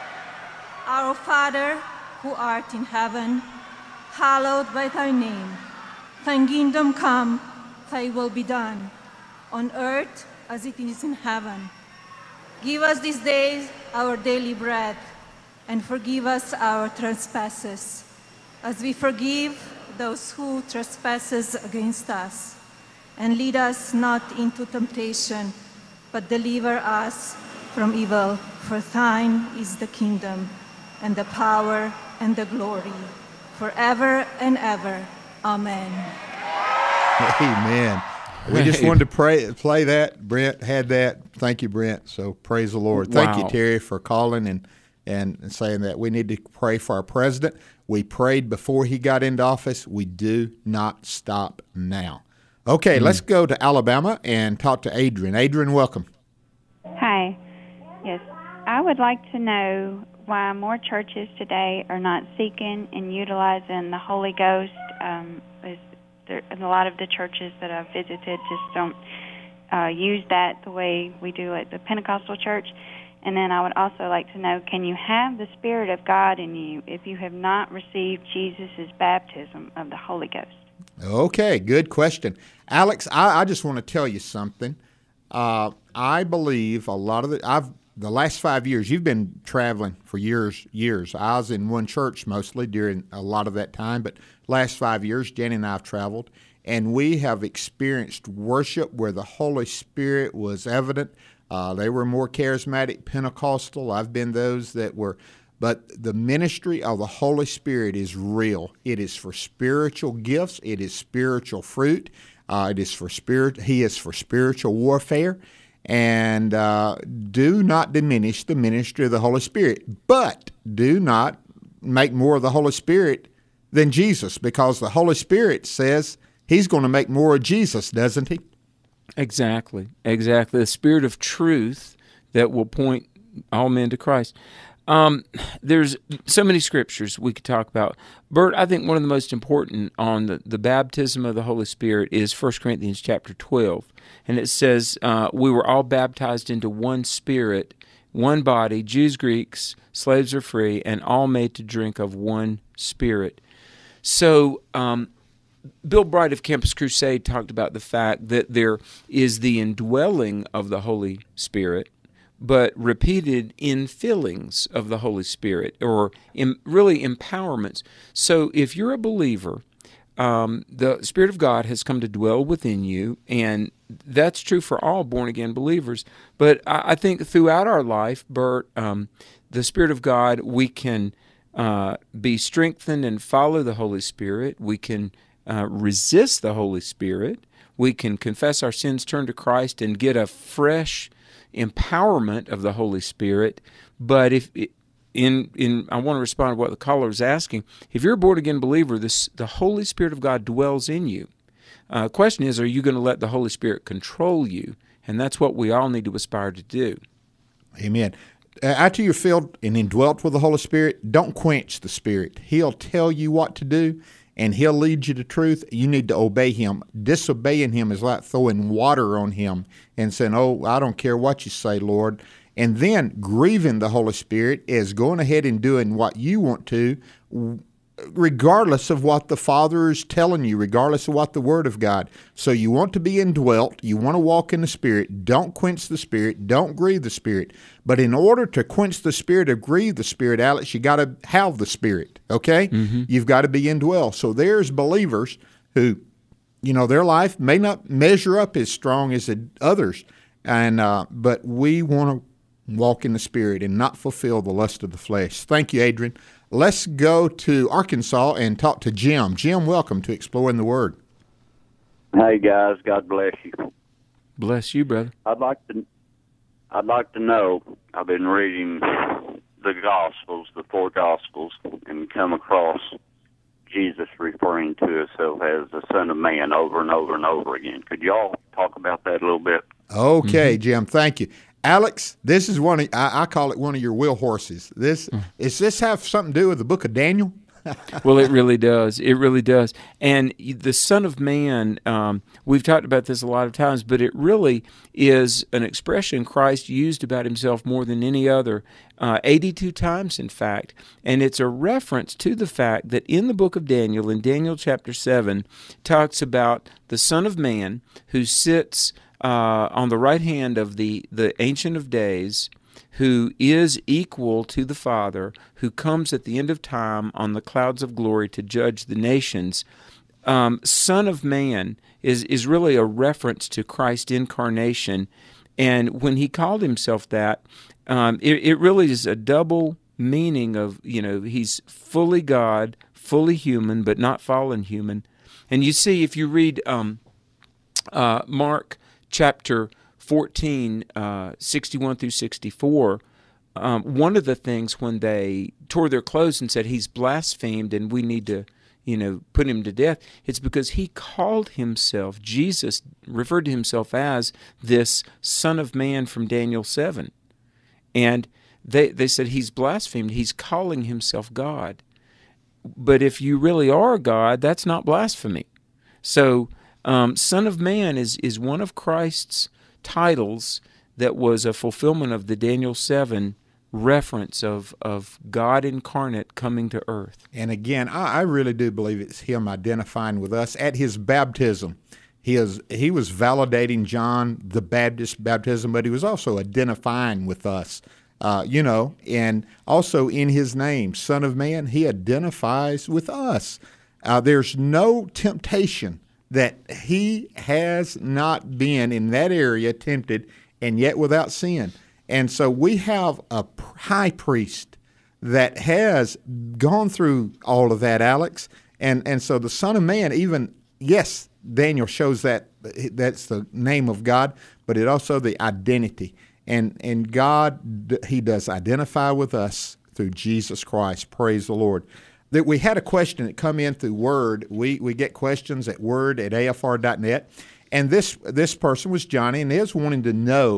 Our Father, who art in heaven, hallowed be thy name. Thy kingdom come, thy will be done, on earth as it is in heaven. Give us this day our daily bread, and forgive us our trespasses, as we forgive those who trespass against us. And lead us not into temptation, but deliver us from evil. For thine is the kingdom, and the power, and the glory, forever and ever. Amen. Amen. We just wanted to pray, play that. Brent had that. Thank you, Brent. So praise the Lord. Thank Wow. you, Terry, for calling and, and saying that we need to pray for our president. We prayed before he got into office. We do not stop now. Okay, mm. let's go to Alabama and talk to Adrian. Adrian, welcome. Hi. Yes, I would like to know why more churches today are not seeking and utilizing the Holy Ghost. Um, is there, and a lot of the churches that I've visited just don't uh, use that the way we do at the Pentecostal church. And then I would also like to know, can you have the Spirit of God in you if you have not received Jesus' baptism of the Holy Ghost? Okay, good question. Alex, I, I just want to tell you something. Uh, I believe a lot of the, I've, the last five years, you've been traveling for years, years. I was in one church mostly during a lot of that time, but last five years, Jenny and I have traveled, and we have experienced worship where the Holy Spirit was evident. Uh, they were more charismatic, Pentecostal. I've been those that were, but the ministry of the Holy Spirit is real. It is for spiritual gifts. It is spiritual fruit. Uh, it is for spirit. He is for spiritual warfare. And uh, do not diminish the ministry of the Holy Spirit, but do not make more of the Holy Spirit than Jesus, because the Holy Spirit says he's going to make more of Jesus, doesn't he? Exactly, exactly. The Spirit of truth that will point all men to Christ. Um, there's so many scriptures we could talk about. Bert, I think one of the most important on the, the baptism of the Holy Spirit is First Corinthians chapter twelve. And it says, uh, we were all baptized into one spirit, one body, Jews, Greeks, slaves or free, and all made to drink of one spirit. So, um, Bill Bright of Campus Crusade talked about the fact that there is the indwelling of the Holy Spirit, but repeated infillings of the Holy Spirit, or in, really empowerments. So if you're a believer, um, the Spirit of God has come to dwell within you, and that's true for all born-again believers. But I, I think throughout our life, Bert, um, the Spirit of God, we can uh, be strengthened and follow the Holy Spirit. We can uh, resist the Holy Spirit. We can confess our sins, turn to Christ, and get a fresh empowerment of the Holy Spirit. But if in in I want to respond to what the caller is asking. If you're a born again believer, this the Holy Spirit of God dwells in you. Uh, question is, are you going to let the Holy Spirit control you? And that's what we all need to aspire to do. Amen. After you're filled and indwelt with the Holy Spirit, don't quench the Spirit. He'll tell you what to do, and He'll lead you to truth. You need to obey Him. Disobeying Him is like throwing water on Him and saying, oh, I don't care what you say, Lord. And then grieving the Holy Spirit is going ahead and doing what you want to, regardless of what the Father is telling you, regardless of what the Word of God. So you want to be indwelt. You want to walk in the Spirit. Don't quench the Spirit. Don't grieve the Spirit. But in order to quench the Spirit or grieve the Spirit, Alex, you got to have the Spirit, okay? Mm-hmm. You've got to be indwelt. So there's believers who, you know, their life may not measure up as strong as others, and uh, but we want to walk in the Spirit and not fulfill the lust of the flesh. Thank you, Adrian. Let's go to Arkansas and talk to Jim. Jim, welcome to Exploring the Word. Hey, guys. God bless you. Bless you, brother. I'd like to I'd like to know, I've been reading the Gospels, the four Gospels, and come across Jesus referring to himself as the Son of Man over and over and over again. Could y'all talk about that a little bit? Okay, mm-hmm. Jim, thank you. Alex, this is one of, I, I call it one of your wheel horses. This, mm. Does this have something to do with the book of Daniel? Well, it really does. It really does. And the Son of Man, um, we've talked about this a lot of times, but it really is an expression Christ used about himself more than any other, uh, eighty-two times, in fact. And it's a reference to the fact that in the book of Daniel, in Daniel chapter seven, talks about the Son of Man who sits uh, on the right hand of the, the Ancient of Days, who is equal to the Father, who comes at the end of time on the clouds of glory to judge the nations. Um, Son of Man is, is really a reference to Christ's incarnation. And when he called himself that, um, it, it really is a double meaning of, you know, he's fully God, fully human, but not fallen human. And you see, if you read um, uh, Mark chapter fourteen, uh, sixty-one through sixty-four, um, one of the things when they tore their clothes and said he's blasphemed and we need to, you know, put him to death, it's because he called himself, Jesus referred to himself as this Son of Man from Daniel seven. And they, they said he's blasphemed, he's calling himself God. But if you really are God, that's not blasphemy. So um, Son of Man is, is one of Christ's titles that was a fulfillment of the Daniel seven reference of, of God incarnate coming to earth. And again, I, I really do believe it's him identifying with us at his baptism. He, is, he was validating John the Baptist's baptism, but he was also identifying with us. Uh, you know, and also in his name, Son of Man, he identifies with us. Uh, there's no temptation that he has not been in that area tempted and yet without sin. And so we have a high priest that has gone through all of that, Alex. And and so the Son of Man, even, yes, Daniel shows that that's the name of God, but it also the identity. And, and God, he does identify with us through Jesus Christ. Praise the Lord. That we had a question that come in through Word. We we get questions at word at A F R dot net. And this this person was Johnny, and is wanting to know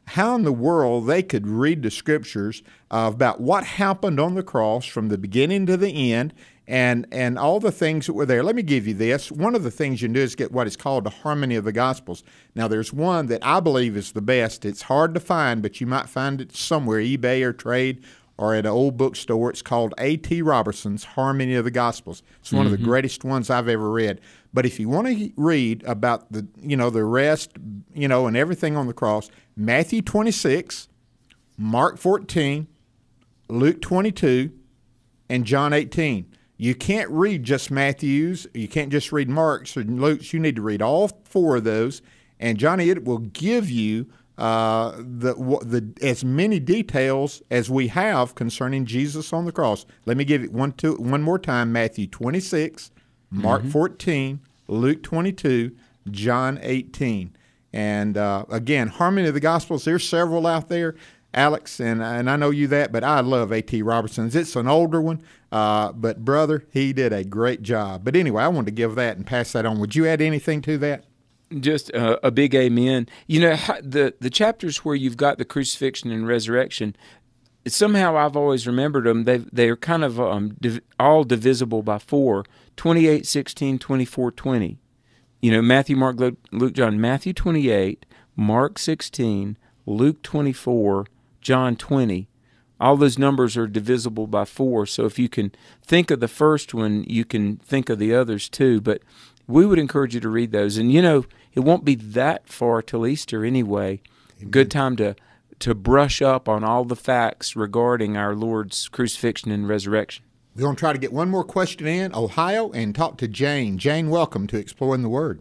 how in the world they could read the scriptures uh, about what happened on the cross from the beginning to the end, and and all the things that were there. Let me give you this. One of the things you can do is get what is called the Harmony of the Gospels. Now, there's one that I believe is the best. It's hard to find, but you might find it somewhere, eBay or trade, or at an old bookstore. It's called A T Robertson's Harmony of the Gospels. It's one mm-hmm. of the greatest ones I've ever read. But if you want to read about the, you know, the rest, you know, and everything on the cross, Matthew twenty-six, Mark fourteen, Luke twenty-two, and John eighteen. You can't read just Matthew's. You can't just read Mark's or Luke's. You need to read all four of those. And Johnny, it will give you uh, the the as many details as we have concerning Jesus on the cross. Let me give it one two one more time: Matthew twenty-six, Mark mm-hmm. fourteen, Luke twenty-two, John eighteen. And uh, again, Harmony of the Gospels. There's several out there, Alex, and and I know you that, but I love A T Robertson's. It's an older one, uh, but brother, he did a great job. But anyway, I wanted to give that and pass that on. Would you add anything to that? Just uh, a big amen. You know, the the chapters where you've got the crucifixion and resurrection, somehow I've always remembered them. They they are kind of um, div- all divisible by four: twenty-eight, sixteen, twenty-four, twenty. You know, Matthew, Mark, Luke, John. Matthew twenty-eight, Mark sixteen, Luke twenty-four, John twenty. All those numbers are divisible by four. So if you can think of the first one, you can think of the others too. But we would encourage you to read those. And, you know, it won't be that far till Easter anyway. Amen. Good time to, to brush up on all the facts regarding our Lord's crucifixion and resurrection. We're going to try to get one more question in, Ohio, and talk to Jane. Jane, welcome to Exploring the Word.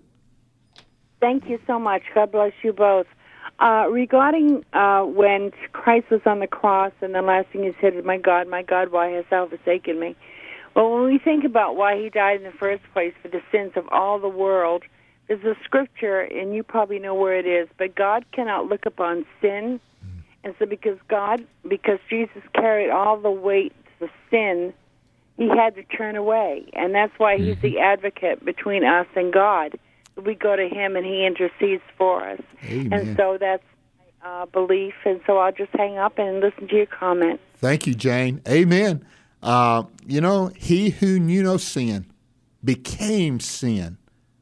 Thank you so much. God bless you both. Uh, regarding uh, when Christ was on the cross and the last thing he said was, "My God, my God, why hast thou forsaken me?" Well, when we think about why he died in the first place for the sins of all the world, there's a scripture, and you probably know where it is, but God cannot look upon sin. And so because God, because Jesus carried all the weight of sin, he had to turn away. And that's why he's the advocate between us and God. We go to him and he intercedes for us. Amen. And so that's my uh, belief. And so I'll just hang up and listen to your comment. Thank you, Jane. Amen. Uh, you know, he who knew no sin became sin.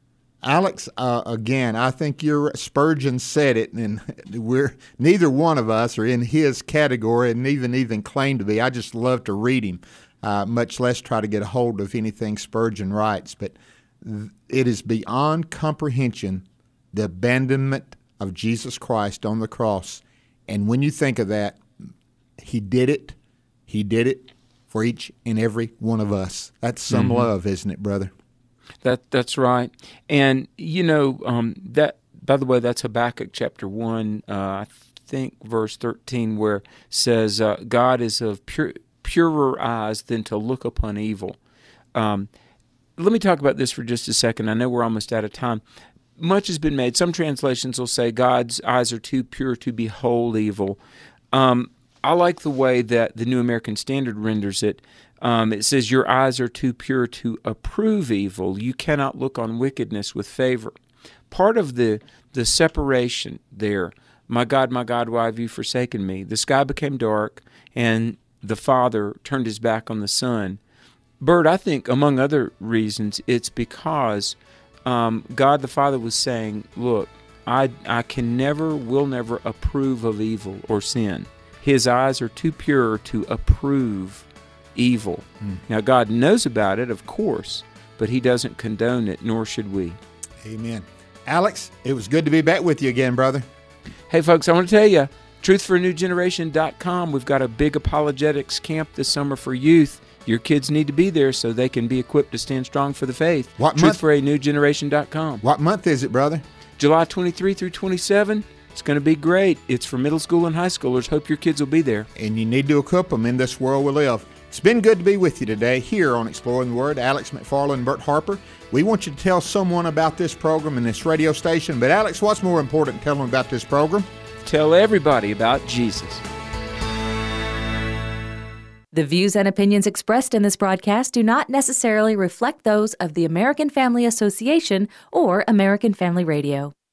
Alex, uh, again, I think you're, Spurgeon said it, and we're neither one of us are in his category and even even claim to be. I just love to read him, uh, much less try to get a hold of anything Spurgeon writes. But th- it is beyond comprehension, the abandonment of Jesus Christ on the cross. And when you think of that, he did it. He did it for each and every one of us. That's some mm-hmm. love, isn't it, brother? That that's right. And you know um, that. By the way, that's Habakkuk chapter one. Uh, I think verse thirteen, where it says, uh, "God is of pure, purer eyes than to look upon evil." Um, let me talk about this for just a second. I know we're almost out of time. Much has been made. Some translations will say God's eyes are too pure to behold evil. Um, I like the way that the New American Standard renders it. Um, it says, "Your eyes are too pure to approve evil. You cannot look on wickedness with favor." Part of the, the separation there, "My God, my God, why have you forsaken me?" The sky became dark, and the Father turned his back on the Son. Bert, I think, among other reasons, it's because um, God the Father was saying, look, I, I can never, will never approve of evil or sin. His eyes are too pure to approve evil. Mm. Now, God knows about it, of course, but he doesn't condone it, nor should we. Amen. Alex, it was good to be back with you again, brother. Hey, folks, I want to tell you, truth for a new generation dot com, we've got a big apologetics camp this summer for youth. Your kids need to be there so they can be equipped to stand strong for the faith. What truth month? for a new generation dot com. What month is it, brother? July twenty-third through twenty-seventh. It's going to be great. It's for middle school and high schoolers. Hope your kids will be there. And you need to equip them in this world we live. It's been good to be with you today here on Exploring the Word. Alex McFarland and Bert Harper. We want you to tell someone about this program and this radio station. But Alex, what's more important, tell them about this program? Tell everybody about Jesus. The views and opinions expressed in this broadcast do not necessarily reflect those of the American Family Association or American Family Radio.